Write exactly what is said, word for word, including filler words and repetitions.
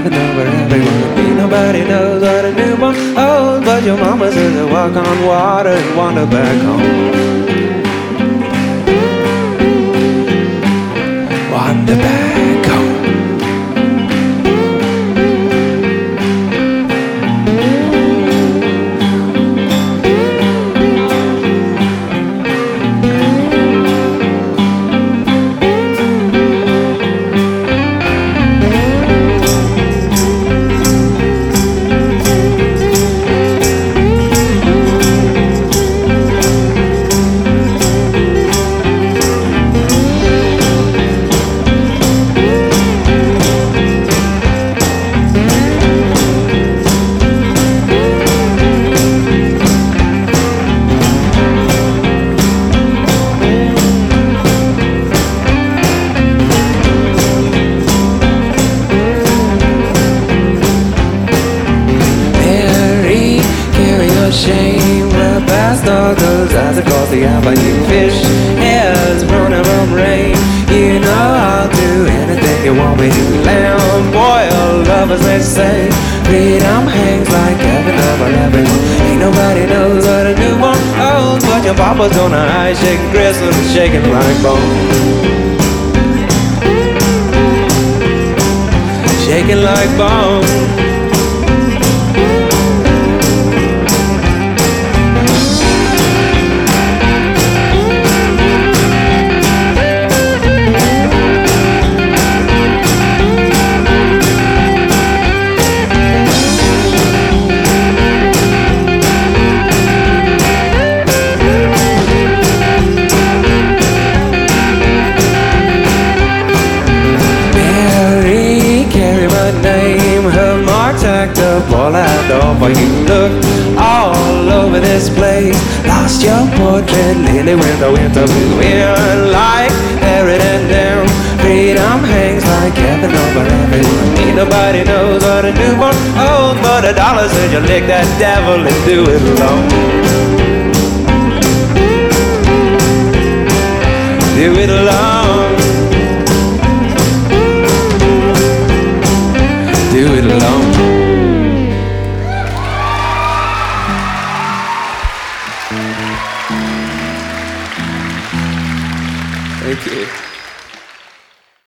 heaven over everyone. Ain't nobody knows what a newborn holds, but your mama says to walk on water and wander back home. Wander back home. Shame, we're past all those eyes across the avenue. Fish heads running from rain. You know I'll do anything you want me to. Lamb boiled lovers, they say. Freedom hangs like heaven over everyone. Ain't nobody knows what a newborn holds, but your papa's on a high, shaking crystals and shaking like bone. Shaking like bone. All out door for you. Look all over this place. Lost your portrait, Lily winter, winter blue. In like Harriet down. Freedom hangs like heaven over everyone. Ain't nobody knows what a newborn holds, but a dollar says you lick that devil and do it alone.